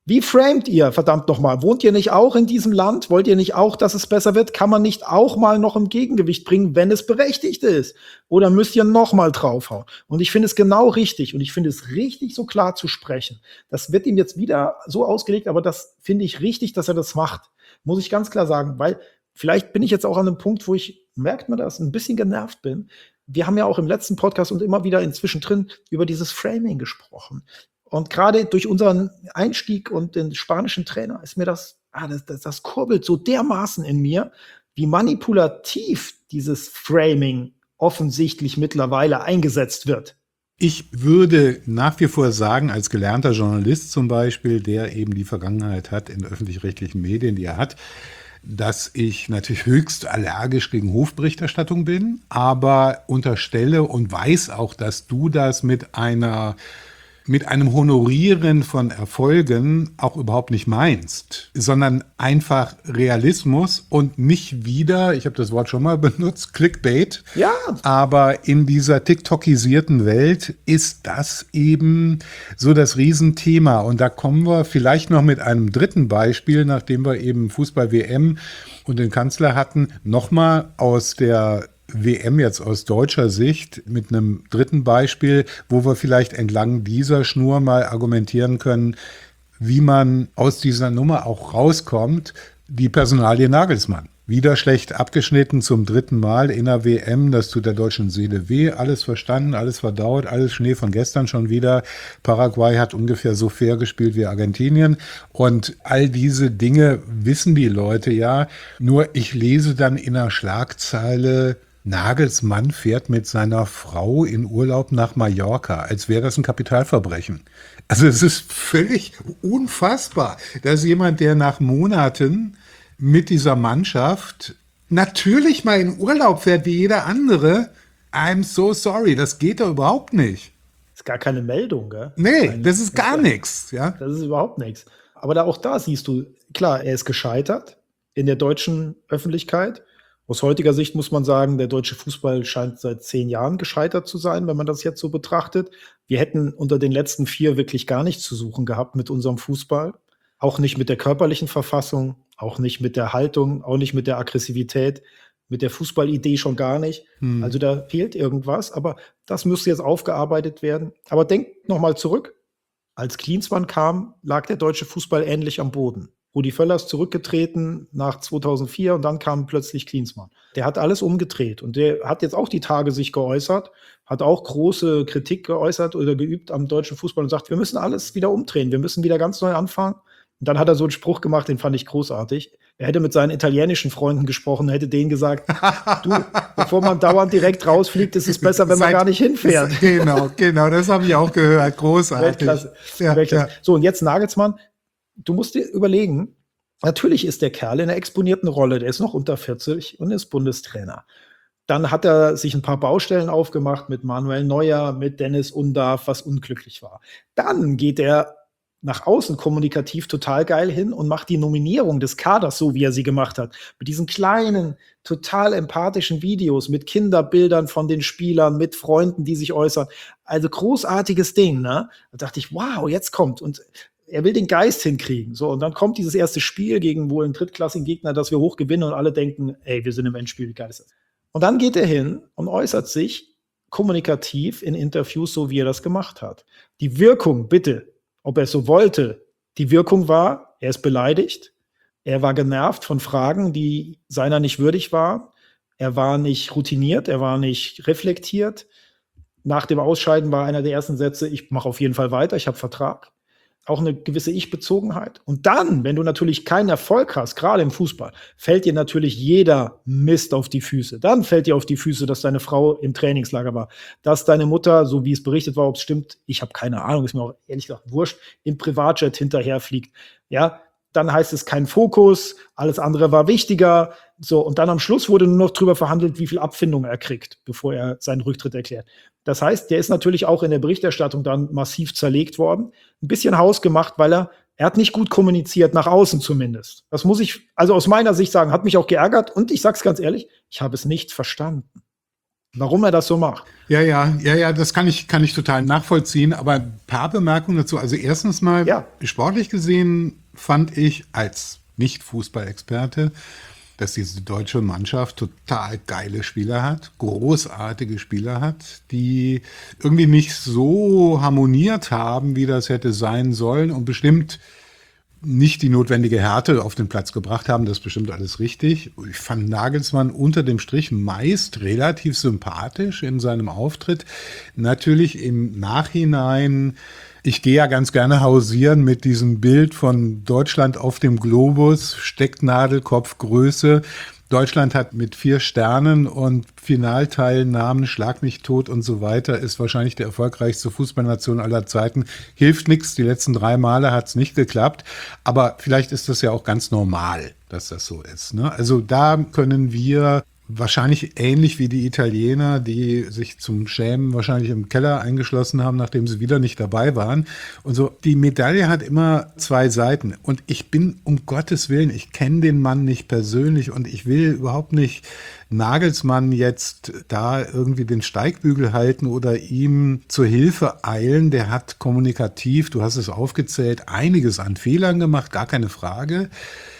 C: Wie framet ihr, verdammt nochmal? Wohnt ihr nicht auch in diesem Land? Wollt ihr nicht auch, dass es besser wird? Kann man nicht auch mal noch im Gegengewicht bringen, wenn es berechtigt ist? Oder müsst ihr noch mal draufhauen? Und ich finde es genau richtig. Und ich finde es richtig, so klar zu sprechen. Das wird ihm jetzt wieder so ausgelegt, aber das finde ich richtig, dass er das macht. Muss ich ganz klar sagen, weil vielleicht bin ich jetzt auch an einem Punkt, wo ich, merkt man das, ein bisschen genervt bin. Wir haben ja auch im letzten Podcast und immer wieder inzwischen drin über dieses Framing gesprochen. Und gerade durch unseren Einstieg und den spanischen Trainer ist mir das, ah, das, das, das kurbelt so dermaßen in mir, wie manipulativ dieses Framing offensichtlich mittlerweile eingesetzt wird.
F: Ich würde nach wie vor sagen, als gelernter Journalist zum Beispiel, der eben die Vergangenheit hat in öffentlich-rechtlichen Medien, die er hat, dass ich natürlich höchst allergisch gegen Hofberichterstattung bin, aber unterstelle und weiß auch, dass du das mit einer mit einem Honorieren von Erfolgen auch überhaupt nicht meinst, sondern einfach Realismus und nicht wieder, ich habe das Wort schon mal benutzt, Clickbait.
C: Ja.
F: Aber in dieser TikTokisierten Welt ist das eben so das Riesenthema. Und da kommen wir vielleicht noch mit einem dritten Beispiel, nachdem wir eben Fußball-W M und den Kanzler hatten, nochmal aus der W M jetzt aus deutscher Sicht mit einem dritten Beispiel, wo wir vielleicht entlang dieser Schnur mal argumentieren können, wie man aus dieser Nummer auch rauskommt, die Personalie Nagelsmann. Wieder schlecht abgeschnitten zum dritten Mal in der W M, das tut der deutschen Seele weh, alles verstanden, alles verdaut, alles Schnee von gestern schon wieder. Paraguay hat ungefähr so fair gespielt wie Argentinien und all diese Dinge wissen die Leute ja, nur ich lese dann in der Schlagzeile, Nagelsmann fährt mit seiner Frau in Urlaub nach Mallorca, als wäre das ein Kapitalverbrechen. Also es ist völlig unfassbar, dass jemand, der nach Monaten mit dieser Mannschaft natürlich mal in Urlaub fährt wie jeder andere, I'm so sorry, das geht doch überhaupt nicht.
C: Das ist gar keine Meldung, gell?
F: Nee,
C: Nein,
F: das ist gar nichts. Ja?
C: Das ist überhaupt nichts. Aber da, auch da siehst du, klar, er ist gescheitert in der deutschen Öffentlichkeit. Aus heutiger Sicht muss man sagen, der deutsche Fußball scheint seit zehn Jahren gescheitert zu sein, wenn man das jetzt so betrachtet. Wir hätten unter den letzten vier wirklich gar nichts zu suchen gehabt mit unserem Fußball. Auch nicht mit der körperlichen Verfassung, auch nicht mit der Haltung, auch nicht mit der Aggressivität, mit der Fußballidee schon gar nicht. Hm. Also da fehlt irgendwas, aber das müsste jetzt aufgearbeitet werden. Aber denkt nochmal zurück. Als Klinsmann kam, lag der deutsche Fußball ähnlich am Boden. Rudi Völler ist zurückgetreten nach zweitausendvier und dann kam plötzlich Klinsmann. Der hat alles umgedreht und der hat jetzt auch die Tage sich geäußert, hat auch große Kritik geäußert oder geübt am deutschen Fußball und sagt, wir müssen alles wieder umdrehen, wir müssen wieder ganz neu anfangen. Und dann hat er so einen Spruch gemacht, den fand ich großartig. Er hätte mit seinen italienischen Freunden gesprochen, hätte denen gesagt, du, bevor man dauernd direkt rausfliegt, ist es besser, wenn man gar nicht hinfährt.
F: Genau, genau, das habe ich auch gehört, großartig.
C: Weltklasse.
F: Ja,
C: Weltklasse.
F: ja.
C: So, und jetzt Nagelsmann. Du musst dir überlegen, natürlich ist der Kerl in einer exponierten Rolle, der ist noch unter vierzig und ist Bundestrainer. Dann hat er sich ein paar Baustellen aufgemacht mit Manuel Neuer, mit Dennis Undarf, was unglücklich war. Dann geht er nach außen kommunikativ total geil hin und macht die Nominierung des Kaders so, wie er sie gemacht hat. Mit diesen kleinen, total empathischen Videos, mit Kinderbildern von den Spielern, mit Freunden, die sich äußern. Also großartiges Ding, ne? Da dachte ich, wow, jetzt kommt. Und er will den Geist hinkriegen. So, und dann kommt dieses erste Spiel gegen wohl einen drittklassigen Gegner, dass wir hoch gewinnen und alle denken, ey, wir sind im Endspiel, wie geil ist das? Und dann geht er hin und äußert sich kommunikativ in Interviews, so wie er das gemacht hat. Die Wirkung, bitte, ob er es so wollte, die Wirkung war, er ist beleidigt, er war genervt von Fragen, die seiner nicht würdig waren, er war nicht routiniert, er war nicht reflektiert. Nach dem Ausscheiden war einer der ersten Sätze, ich mache auf jeden Fall weiter, ich habe Vertrag. Auch eine gewisse Ich-Bezogenheit. Und dann, wenn du natürlich keinen Erfolg hast, gerade im Fußball, fällt dir natürlich jeder Mist auf die Füße. Dann fällt dir auf die Füße, dass deine Frau im Trainingslager war, dass deine Mutter, so wie es berichtet war, ob es stimmt, ich habe keine Ahnung, ist mir auch ehrlich gesagt wurscht, im Privatjet hinterherfliegt. Ja, dann heißt es kein Fokus, alles andere war wichtiger. So, und dann am Schluss wurde nur noch drüber verhandelt, wie viel Abfindung er kriegt, bevor er seinen Rücktritt erklärt. Das heißt, der ist natürlich auch in der Berichterstattung dann massiv zerlegt worden. Ein bisschen hausgemacht, weil er, er hat nicht gut kommuniziert, nach außen zumindest. Das muss ich also aus meiner Sicht sagen, hat mich auch geärgert und ich sag's ganz ehrlich, ich habe es nicht verstanden. warum er das so macht.
F: Ja, ja, ja, ja, das kann ich, kann ich total nachvollziehen. Aber ein paar Bemerkungen dazu. Also erstens mal,
C: Ja.
F: sportlich gesehen fand ich als Nicht-Fußballexperte, dass diese deutsche Mannschaft total geile Spieler hat, großartige Spieler hat, die irgendwie nicht so harmoniert haben, wie das hätte sein sollen und bestimmt nicht die notwendige Härte auf den Platz gebracht haben. Das ist bestimmt alles richtig. Ich fand Nagelsmann unter dem Strich meist relativ sympathisch in seinem Auftritt. Natürlich im Nachhinein, ich gehe ja ganz gerne hausieren mit diesem Bild von Deutschland auf dem Globus, Stecknadelkopfgröße. Deutschland hat mit vier Sternen und Finalteilnahmen, Schlag mich tot und so weiter, ist wahrscheinlich der erfolgreichste Fußballnation aller Zeiten. Hilft nichts, die letzten drei Male hat es nicht geklappt. Aber vielleicht ist das ja auch ganz normal, dass das so ist, ne? Also da können wir wahrscheinlich ähnlich wie die Italiener, die sich zum Schämen wahrscheinlich im Keller eingeschlossen haben, nachdem sie wieder nicht dabei waren. Und so, die Medaille hat immer zwei Seiten. Und ich bin, um Gottes Willen, ich kenne den Mann nicht persönlich und ich will überhaupt nicht Nagelsmann jetzt da irgendwie den Steigbügel halten oder ihm zur Hilfe eilen. Der hat kommunikativ, du hast es aufgezählt, einiges an Fehlern gemacht, gar keine Frage.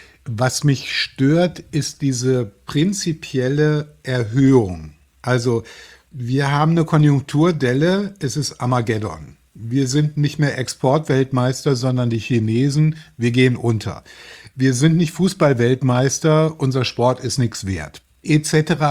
F: Was mich stört, ist diese prinzipielle Erhöhung. Also wir haben eine Konjunkturdelle, es ist Armageddon. Wir sind nicht mehr Exportweltmeister, sondern die Chinesen, wir gehen unter. Wir sind nicht Fußballweltmeister, unser Sport ist nichts wert. Etc.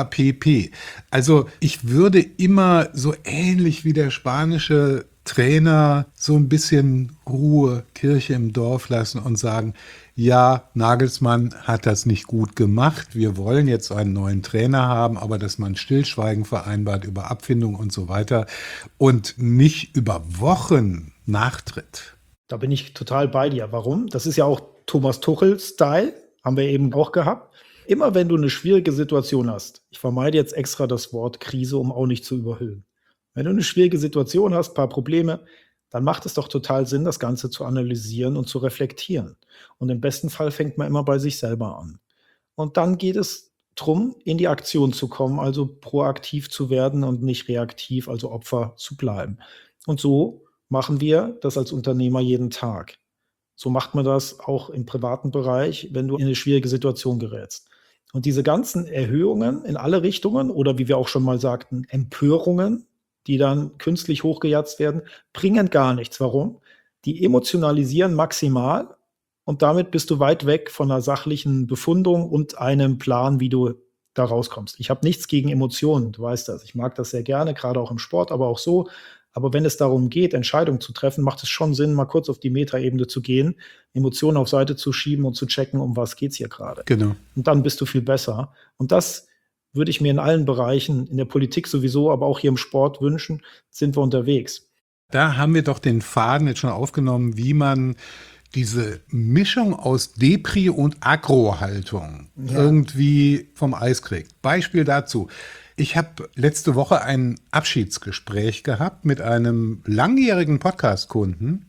F: pp. Also ich würde immer so ähnlich wie der spanische Trainer so ein bisschen Ruhe, Kirche im Dorf lassen und sagen, ja, Nagelsmann hat das nicht gut gemacht. Wir wollen jetzt einen neuen Trainer haben, aber dass man Stillschweigen vereinbart über Abfindung und so weiter und nicht über Wochen nachtritt.
C: Da bin ich total bei dir. Warum? Das ist ja auch Thomas Tuchel-Style, haben wir eben auch gehabt. Immer wenn du eine schwierige Situation hast, ich vermeide jetzt extra das Wort Krise, um auch nicht zu überhöhen. Wenn du eine schwierige Situation hast, ein paar Probleme, dann macht es doch total Sinn, das Ganze zu analysieren und zu reflektieren. Und im besten Fall fängt man immer bei sich selber an. Und dann geht es darum, in die Aktion zu kommen, also proaktiv zu werden und nicht reaktiv, also Opfer zu bleiben. Und so machen wir das als Unternehmer jeden Tag. So macht man das auch im privaten Bereich, wenn du in eine schwierige Situation gerätst. Und diese ganzen Erhöhungen in alle Richtungen oder wie wir auch schon mal sagten, Empörungen, die dann künstlich hochgejatzt werden, bringen gar nichts. Warum? Die emotionalisieren maximal und damit bist du weit weg von einer sachlichen Befundung und einem Plan, wie du da rauskommst. Ich habe nichts gegen Emotionen, du weißt das. Ich mag das sehr gerne, gerade auch im Sport, aber auch so. Aber wenn es darum geht, Entscheidungen zu treffen, macht es schon Sinn, mal kurz auf die Metaebene zu gehen, Emotionen auf Seite zu schieben und zu checken, um was geht's hier gerade.
F: Genau.
C: Und dann bist du viel besser. Und das würde ich mir in allen Bereichen, in der Politik sowieso, aber auch hier im Sport wünschen, sind wir unterwegs.
F: Da haben wir doch den Faden jetzt schon aufgenommen, wie man diese Mischung aus Depri- und Agro-Haltung
C: Ja.
F: irgendwie vom Eis kriegt. Beispiel dazu. Ich habe letzte Woche ein Abschiedsgespräch gehabt mit einem langjährigen Podcast-Kunden.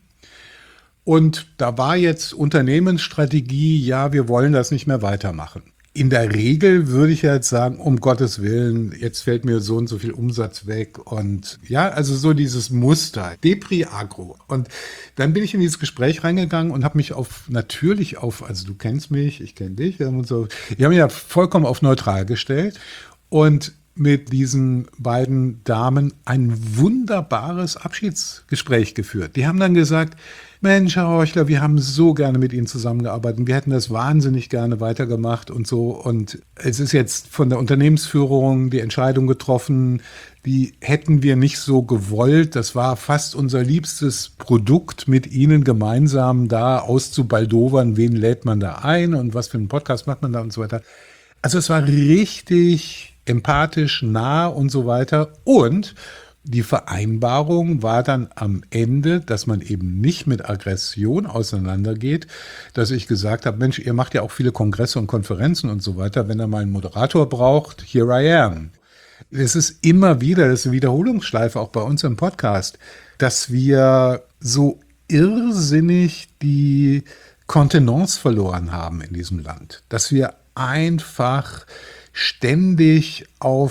F: Und da war jetzt Unternehmensstrategie, ja, wir wollen das nicht mehr weitermachen. In der Regel würde ich jetzt sagen, um Gottes Willen, jetzt fällt mir so und so viel Umsatz weg. Und ja, also so dieses Muster, Depri Agro. Und dann bin ich in dieses Gespräch reingegangen und habe mich auf, natürlich auf, also du kennst mich, ich kenne dich, wir haben uns so, wir haben ja vollkommen auf neutral gestellt und mit diesen beiden Damen ein wunderbares Abschiedsgespräch geführt. Die haben dann gesagt, Mensch, Herr Horchler, wir haben so gerne mit Ihnen zusammengearbeitet. Wir hätten das wahnsinnig gerne weitergemacht und so. Und es ist jetzt von der Unternehmensführung die Entscheidung getroffen, die hätten wir nicht so gewollt. Das war fast unser liebstes Produkt, mit Ihnen gemeinsam da auszubaldowern, wen lädt man da ein und was für einen Podcast macht man da und so weiter. Also es war richtig empathisch, nah und so weiter. Und die Vereinbarung war dann am Ende, dass man eben nicht mit Aggression auseinandergeht, dass ich gesagt habe, Mensch, ihr macht ja auch viele Kongresse und Konferenzen und so weiter. Wenn er mal einen Moderator braucht, here I am. Es ist immer wieder, das ist eine Wiederholungsschleife auch bei uns im Podcast, dass wir so irrsinnig die Kontenance verloren haben in diesem Land. Dass wir einfach ständig auf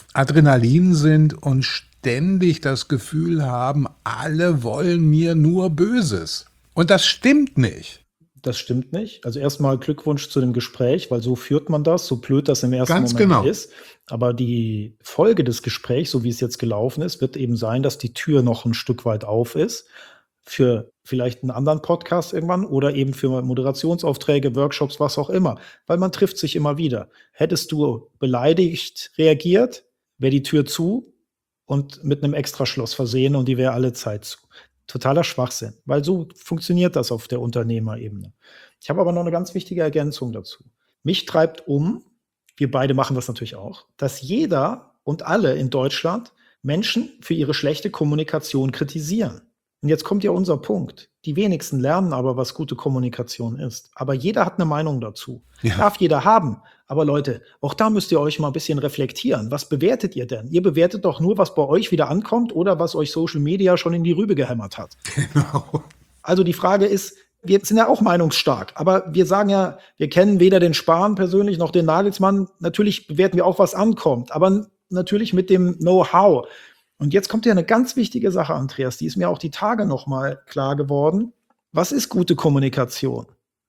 F: Adrenalin sind und ständig das Gefühl haben, alle wollen mir nur Böses. Und das stimmt nicht.
C: Das stimmt nicht. Also erstmal Glückwunsch zu dem Gespräch, weil so führt man das, so blöd das im ersten
F: Ganz
C: Moment
F: genau.
C: ist. Aber die Folge des Gesprächs, so wie es jetzt gelaufen ist, wird eben sein, dass die Tür noch ein Stück weit auf ist für vielleicht einen anderen Podcast irgendwann oder eben für Moderationsaufträge, Workshops, was auch immer. Weil man trifft sich immer wieder. Hättest du beleidigt reagiert, wäre die Tür zu und mit einem Extraschloss versehen und die wäre alle Zeit zu. Totaler Schwachsinn, weil so funktioniert das auf der Unternehmerebene. Ich habe aber noch eine ganz wichtige Ergänzung dazu. Mich treibt um, wir beide machen das natürlich auch, dass jeder und alle in Deutschland Menschen für ihre schlechte Kommunikation kritisieren. Und jetzt kommt ja unser Punkt. Die wenigsten lernen aber, was gute Kommunikation ist. Aber jeder hat eine Meinung dazu.
F: Ja.
C: Darf jeder haben. Aber Leute, auch da müsst ihr euch mal ein bisschen reflektieren. Was bewertet ihr denn? Ihr bewertet doch nur, was bei euch wieder ankommt oder was euch Social Media schon in die Rübe gehämmert hat.
F: Genau.
C: Also die Frage ist, wir sind ja auch meinungsstark, aber wir sagen ja, wir kennen weder den Spahn persönlich noch den Nagelsmann. Natürlich bewerten wir auch, was ankommt, aber natürlich mit dem Know-how. Und jetzt kommt ja eine ganz wichtige Sache, Andreas, die ist mir auch die Tage noch mal klar geworden. Was ist gute Kommunikation?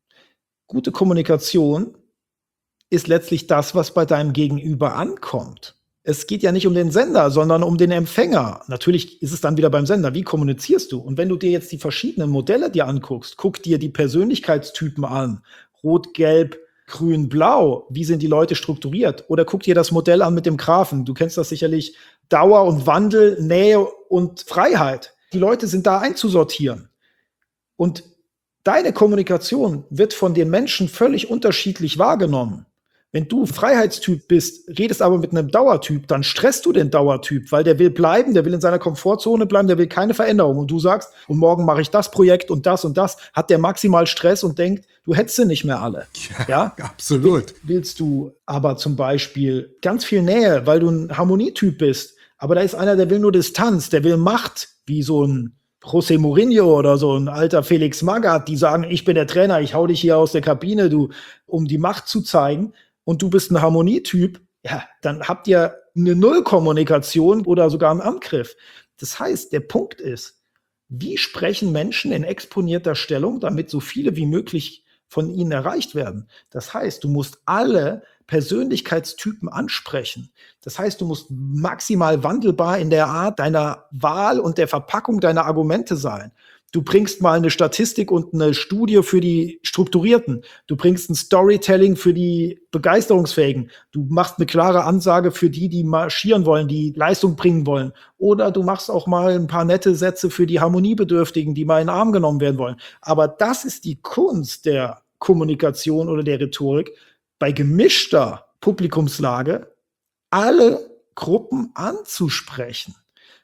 C: Gute Kommunikation ist letztlich das, was bei deinem Gegenüber ankommt. Es geht ja nicht um den Sender, sondern um den Empfänger. Natürlich ist es dann wieder beim Sender. Wie kommunizierst du? Und wenn du dir jetzt die verschiedenen Modelle dir anguckst, guck dir die Persönlichkeitstypen an. Rot, Gelb, Grün, Blau. Wie sind die Leute strukturiert? Oder guck dir das Modell an mit dem Graphen. Du kennst das sicherlich. Dauer und Wandel, Nähe und Freiheit. Die Leute sind da einzusortieren. Und deine Kommunikation wird von den Menschen völlig unterschiedlich wahrgenommen. Wenn du Freiheitstyp bist, redest aber mit einem Dauertyp, dann stresst du den Dauertyp, weil der will bleiben, der will in seiner Komfortzone bleiben, der will keine Veränderung. Und du sagst, und morgen mache ich das Projekt und das und das, hat der maximal Stress und denkt, du hättest sie nicht mehr alle.
F: Ja, ja? Absolut.
C: Willst du aber zum Beispiel ganz viel Nähe, weil du ein Harmonietyp bist, aber da ist einer, der will nur Distanz, der will Macht, wie so ein José Mourinho oder so ein alter Felix Magath, die sagen, ich bin der Trainer, ich hau dich hier aus der Kabine, du, um die Macht zu zeigen. Und du bist ein Harmonietyp, ja, dann habt ihr eine Nullkommunikation oder sogar einen Angriff. Das heißt, der Punkt ist, wie sprechen Menschen in exponierter Stellung, damit so viele wie möglich von ihnen erreicht werden? Das heißt, du musst alle Persönlichkeitstypen ansprechen. Das heißt, du musst maximal wandelbar in der Art deiner Wahl und der Verpackung deiner Argumente sein. Du bringst mal eine Statistik und eine Studie für die Strukturierten. Du bringst ein Storytelling für die Begeisterungsfähigen. Du machst eine klare Ansage für die, die marschieren wollen, die Leistung bringen wollen. Oder du machst auch mal ein paar nette Sätze für die Harmoniebedürftigen, die mal in den Arm genommen werden wollen. Aber das ist die Kunst der Kommunikation oder der Rhetorik, bei gemischter Publikumslage alle Gruppen anzusprechen.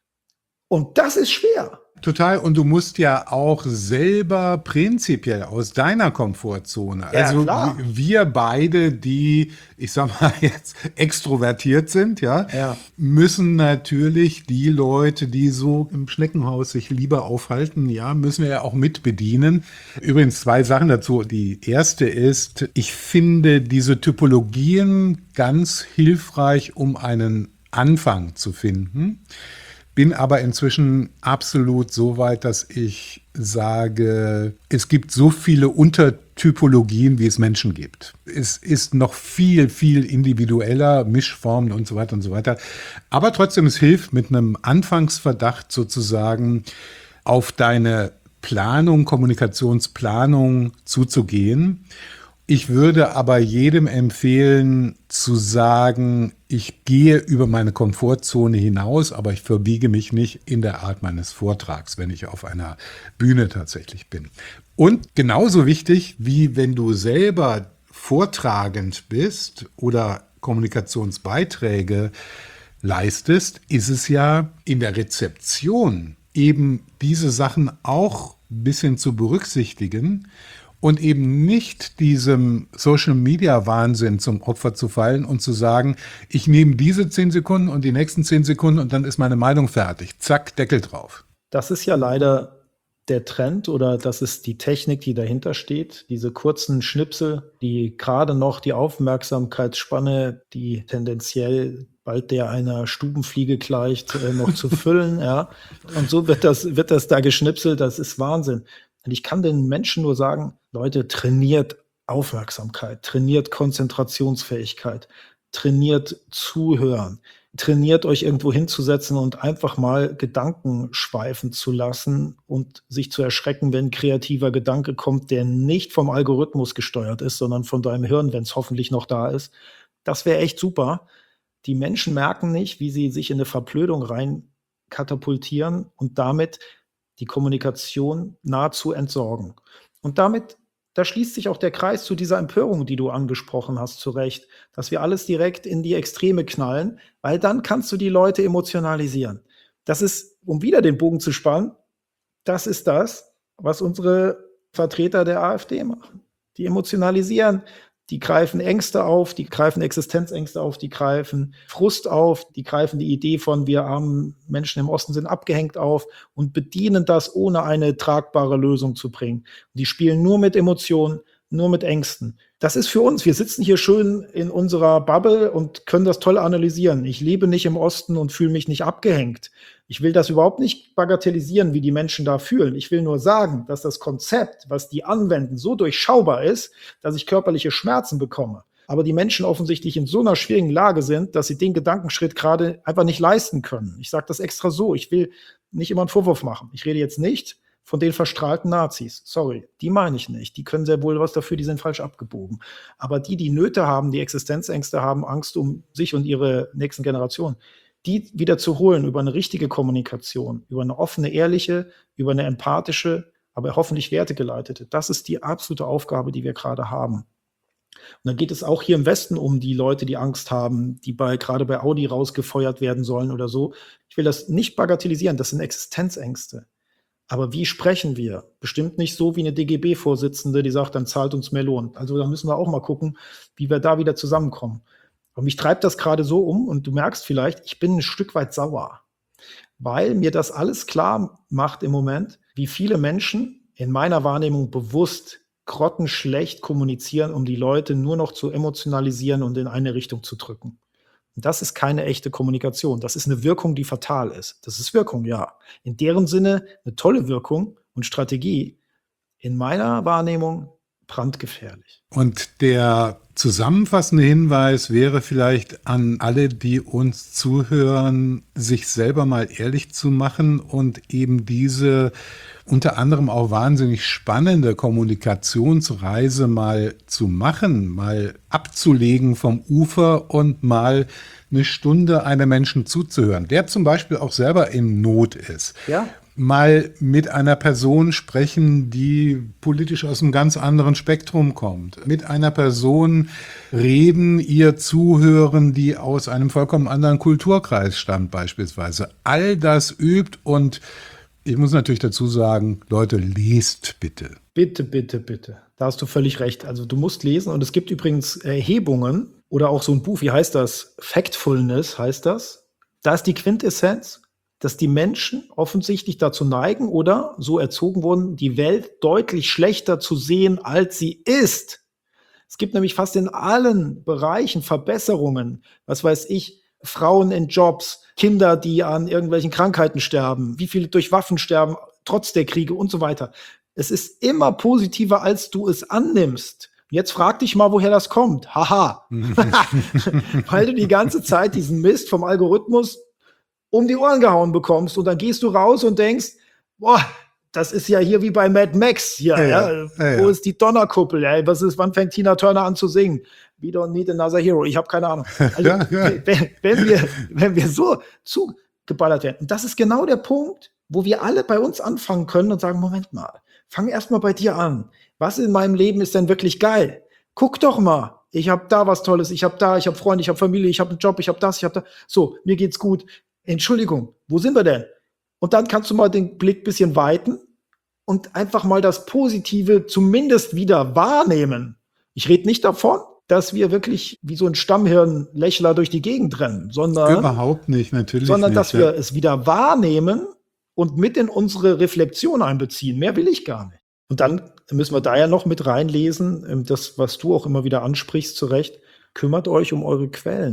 C: Und das ist schwer.
F: Total. Und du musst ja auch selber prinzipiell aus deiner Komfortzone,
C: Ja,
F: also
C: klar.
F: wir beide, die, ich sag mal jetzt extrovertiert sind, ja,
C: Ja.
F: müssen natürlich die Leute, die so im Schneckenhaus sich lieber aufhalten, ja, müssen wir ja auch mit bedienen. Übrigens zwei Sachen dazu. Die erste ist, ich finde diese Typologien ganz hilfreich, um einen Anfang zu finden. Bin aber inzwischen absolut so weit, dass ich sage, es gibt so viele Untertypologien, wie es Menschen gibt. Es ist noch viel, viel individueller, Mischformen und so weiter und so weiter. Aber trotzdem, es hilft mit einem Anfangsverdacht sozusagen auf deine Planung, Kommunikationsplanung zuzugehen. Ich würde aber jedem empfehlen, zu sagen, ich gehe über meine Komfortzone hinaus, aber ich verbiege mich nicht in der Art meines Vortrags, wenn ich auf einer Bühne tatsächlich bin. Und genauso wichtig, wie wenn du selber vortragend bist oder Kommunikationsbeiträge leistest, ist es ja in der Rezeption eben diese Sachen auch ein bisschen zu berücksichtigen und eben nicht diesem Social-Media-Wahnsinn zum Opfer zu fallen und zu sagen, ich nehme diese zehn Sekunden und die nächsten zehn Sekunden und dann ist meine Meinung fertig. Zack, Deckel drauf.
C: Das ist ja leider der Trend oder das ist die Technik, die dahinter steht. Diese kurzen Schnipsel, die gerade noch die Aufmerksamkeitsspanne, die tendenziell bald der einer Stubenfliege gleicht, äh, noch zu füllen, ja. Und so wird das, wird das da geschnipselt, das ist Wahnsinn. Und ich kann den Menschen nur sagen, Leute, trainiert Aufmerksamkeit, trainiert Konzentrationsfähigkeit, trainiert Zuhören, trainiert euch irgendwo hinzusetzen und einfach mal Gedanken schweifen zu lassen und sich zu erschrecken, wenn ein kreativer Gedanke kommt, der nicht vom Algorithmus gesteuert ist, sondern von deinem Hirn, wenn es hoffentlich noch da ist. Das wäre echt super. Die Menschen merken nicht, wie sie sich in eine Verblödung rein katapultieren und damit die Kommunikation nahezu entsorgen. Und damit, da schließt sich auch der Kreis zu dieser Empörung, die du angesprochen hast, zu Recht, dass wir alles direkt in die Extreme knallen, weil dann kannst du die Leute emotionalisieren. Das ist, um wieder den Bogen zu spannen, das ist das, was unsere Vertreter der AfD machen. Die emotionalisieren, die greifen Ängste auf, die greifen Existenzängste auf, die greifen Frust auf, die greifen die Idee von wir armen Menschen im Osten sind abgehängt auf und bedienen das, ohne eine tragbare Lösung zu bringen. Und die spielen nur mit Emotionen, nur mit Ängsten. Das ist für uns, wir sitzen hier schön in unserer Bubble und können das toll analysieren. Ich lebe nicht im Osten und fühle mich nicht abgehängt. Ich will das überhaupt nicht bagatellisieren, wie die Menschen da fühlen. Ich will nur sagen, dass das Konzept, was die anwenden, so durchschaubar ist, dass ich körperliche Schmerzen bekomme. Aber die Menschen offensichtlich in so einer schwierigen Lage sind, dass sie den Gedankenschritt gerade einfach nicht leisten können. Ich sage das extra so. Ich will nicht immer einen Vorwurf machen. Ich rede jetzt nicht von den verstrahlten Nazis. Sorry, die meine ich nicht. Die können sehr wohl was dafür, die sind falsch abgebogen. Aber die, die Nöte haben, die Existenzängste haben, Angst um sich und ihre nächsten Generationen, die wieder zu holen über eine richtige Kommunikation, über eine offene, ehrliche, über eine empathische, aber hoffentlich wertegeleitete. Das ist die absolute Aufgabe, die wir gerade haben. Und dann geht es auch hier im Westen um die Leute, die Angst haben, die bei, gerade bei Audi rausgefeuert werden sollen oder so. Ich will das nicht bagatellisieren, das sind Existenzängste. Aber wie sprechen wir? Bestimmt nicht so wie eine D G B-Vorsitzende, die sagt, dann zahlt uns mehr Lohn. Also da müssen wir auch mal gucken, wie wir da wieder zusammenkommen. Und mich treibt das gerade so um und du merkst vielleicht, ich bin ein Stück weit sauer, weil mir das alles klar macht im Moment, wie viele Menschen in meiner Wahrnehmung bewusst grottenschlecht kommunizieren, um die Leute nur noch zu emotionalisieren und in eine Richtung zu drücken. Und das ist keine echte Kommunikation. Das ist eine Wirkung, die fatal ist. Das ist Wirkung, ja. In deren Sinne eine tolle Wirkung und Strategie. In meiner Wahrnehmung brandgefährlich.
F: Und der zusammenfassende Hinweis wäre vielleicht an alle, die uns zuhören, sich selber mal ehrlich zu machen und eben diese unter anderem auch wahnsinnig spannende Kommunikationsreise mal zu machen, mal abzulegen vom Ufer und mal eine Stunde einem Menschen zuzuhören, der zum Beispiel auch selber in Not ist.
C: Ja.
F: Mal mit einer Person sprechen, die politisch aus einem ganz anderen Spektrum kommt. Mit einer Person reden, ihr zuhören, die aus einem vollkommen anderen Kulturkreis stammt beispielsweise. All das übt und ich muss natürlich dazu sagen, Leute, lest bitte.
C: Bitte, bitte, bitte. Da hast du völlig recht. Also du musst lesen und es gibt übrigens Erhebungen oder auch so ein Buch, wie heißt das? Factfulness heißt das. Da ist die Quintessenz, dass die Menschen offensichtlich dazu neigen oder so erzogen wurden, die Welt deutlich schlechter zu sehen, als sie ist. Es gibt nämlich fast in allen Bereichen Verbesserungen. Was weiß ich, Frauen in Jobs, Kinder, die an irgendwelchen Krankheiten sterben, wie viele durch Waffen sterben, trotz der Kriege und so weiter. Es ist immer positiver, als du es annimmst. Jetzt frag dich mal, woher das kommt. Haha. Weil du die ganze Zeit diesen Mist vom Algorithmus um die Ohren gehauen bekommst und dann gehst du raus und denkst, boah, das ist ja hier wie bei Mad Max hier. Ja, ja. Ja. Ja, Wo ja. ist die Donnerkuppel? Ey? Was ist, wann fängt Tina Turner an zu singen? We don't need another hero. Ich habe keine Ahnung. Also, ja, ja. Wenn, wenn, wir, wenn wir so zugeballert werden. Und das ist genau der Punkt, wo wir alle bei uns anfangen können und sagen, Moment mal, fang erst mal bei dir an. Was in meinem Leben ist denn wirklich geil? Guck doch mal. Ich habe da was Tolles. Ich habe da, ich habe Freunde, ich habe Familie, ich habe einen Job, ich habe das, ich habe da. So, mir geht's gut. Entschuldigung, wo sind wir denn? Und dann kannst du mal den Blick ein bisschen weiten und einfach mal das Positive zumindest wieder wahrnehmen. Ich rede nicht davon, dass wir wirklich wie so ein Stammhirnlächler durch die Gegend rennen, sondern
F: überhaupt nicht, natürlich
C: sondern
F: nicht,
C: dass
F: ja.
C: wir es wieder wahrnehmen und mit in unsere Reflexion einbeziehen. Mehr will ich gar nicht. Und dann müssen wir da ja noch mit reinlesen, das, was du auch immer wieder ansprichst, zu Recht, kümmert euch um eure Quellen.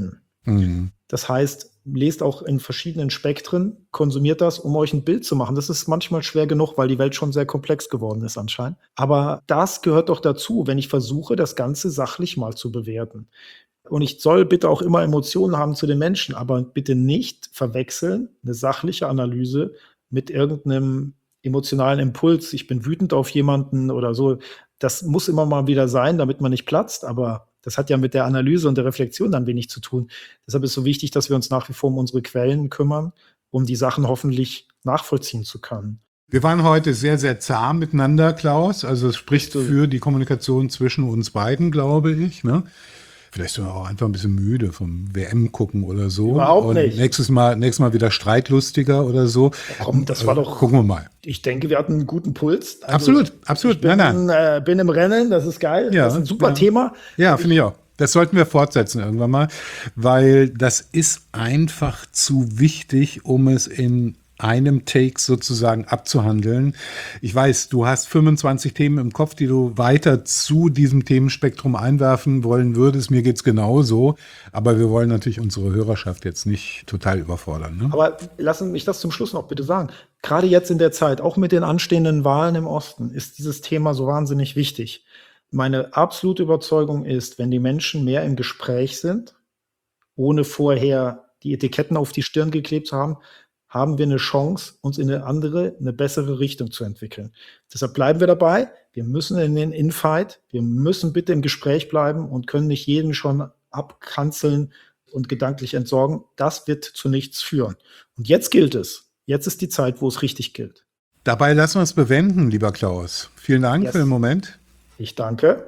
F: Mhm.
C: Das heißt, lest auch in verschiedenen Spektren, konsumiert das, um euch ein Bild zu machen. Das ist manchmal schwer genug, weil die Welt schon sehr komplex geworden ist anscheinend. Aber das gehört doch dazu, wenn ich versuche, das Ganze sachlich mal zu bewerten. Und ich soll bitte auch immer Emotionen haben zu den Menschen, aber bitte nicht verwechseln eine sachliche Analyse mit irgendeinem emotionalen Impuls. Ich bin wütend auf jemanden oder so. Das muss immer mal wieder sein, damit man nicht platzt, aber das hat ja mit der Analyse und der Reflexion dann wenig zu tun. Deshalb ist es so wichtig, dass wir uns nach wie vor um unsere Quellen kümmern, um die Sachen hoffentlich nachvollziehen zu können.
F: Wir waren heute sehr, sehr zahm miteinander, Klaus. Also es spricht für die Kommunikation zwischen uns beiden, glaube ich. Ne? Vielleicht sind wir auch einfach ein bisschen müde vom W M gucken oder so.
C: Überhaupt
F: und
C: nicht.
F: Nächstes Mal, nächstes Mal wieder streitlustiger oder so.
C: Komm, das war doch.
F: Gucken wir mal.
C: Ich denke, wir hatten einen guten Puls. Also,
F: Absolut, absolut.
C: Ich bin,
F: Nein, nein.
C: Äh, bin im Rennen, das ist geil.
F: Ja,
C: das ist ein super
F: ja.
C: Thema.
F: Ja, finde ich auch. Das sollten wir fortsetzen irgendwann mal, weil das ist einfach zu wichtig, um es in einem Take sozusagen abzuhandeln. Ich weiß, du hast fünfundzwanzig Themen im Kopf, die du weiter zu diesem Themenspektrum einwerfen wollen würdest. Mir geht's genauso. Aber wir wollen natürlich unsere Hörerschaft jetzt nicht total überfordern. Ne?
C: Aber lassen mich das zum Schluss noch bitte sagen. Gerade jetzt in der Zeit, auch mit den anstehenden Wahlen im Osten, ist dieses Thema so wahnsinnig wichtig. Meine absolute Überzeugung ist, wenn die Menschen mehr im Gespräch sind, ohne vorher die Etiketten auf die Stirn geklebt zu haben, haben wir eine Chance, uns in eine andere, eine bessere Richtung zu entwickeln. Deshalb bleiben wir dabei. Wir müssen in den Infight, wir müssen bitte im Gespräch bleiben und können nicht jeden schon abkanzeln und gedanklich entsorgen. Das wird zu nichts führen. Und jetzt gilt es. Jetzt ist die Zeit, wo es richtig gilt.
F: Dabei lassen wir es bewenden, lieber Klaus. Vielen Dank
C: Yes.
F: für den Moment.
C: Ich danke.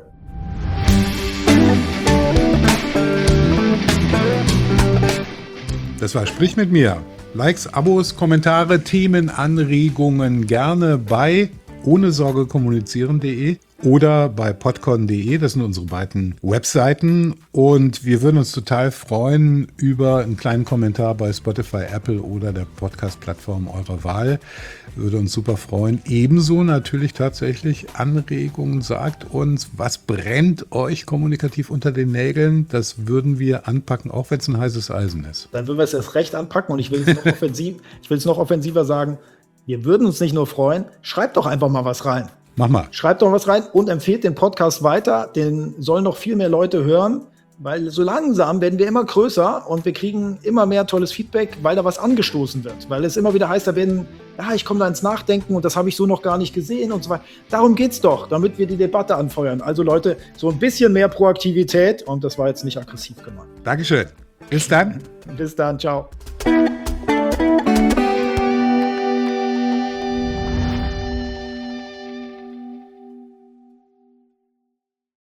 F: Das war Sprich mit mir. Likes, Abos, Kommentare, Themen, Anregungen gerne bei ohne Sorge kommunizieren punkt de oder bei podcon punkt de. Das sind unsere beiden Webseiten. Und wir würden uns total freuen über einen kleinen Kommentar bei Spotify, Apple oder der Podcast-Plattform eurer Wahl. Würde uns super freuen. Ebenso natürlich tatsächlich Anregungen. Sagt uns, was brennt euch kommunikativ unter den Nägeln? Das würden wir anpacken, auch wenn es ein heißes Eisen ist.
C: Dann würden wir es erst recht anpacken und ich will es noch offensiv, ich will es noch offensiver sagen. Wir würden uns nicht nur freuen, schreibt doch einfach mal was rein.
F: Mach mal.
C: Schreibt doch was rein und empfehlt den Podcast weiter. Den sollen noch viel mehr Leute hören, weil so langsam werden wir immer größer und wir kriegen immer mehr tolles Feedback, weil da was angestoßen wird. Weil es immer wieder heißt, da werden, ja, ich komme da ins Nachdenken und das habe ich so noch gar nicht gesehen und so weiter. Darum geht's doch, damit wir die Debatte anfeuern. Also Leute, so ein bisschen mehr Proaktivität und das war jetzt nicht aggressiv gemeint.
F: Dankeschön. Bis dann.
C: Bis dann, ciao.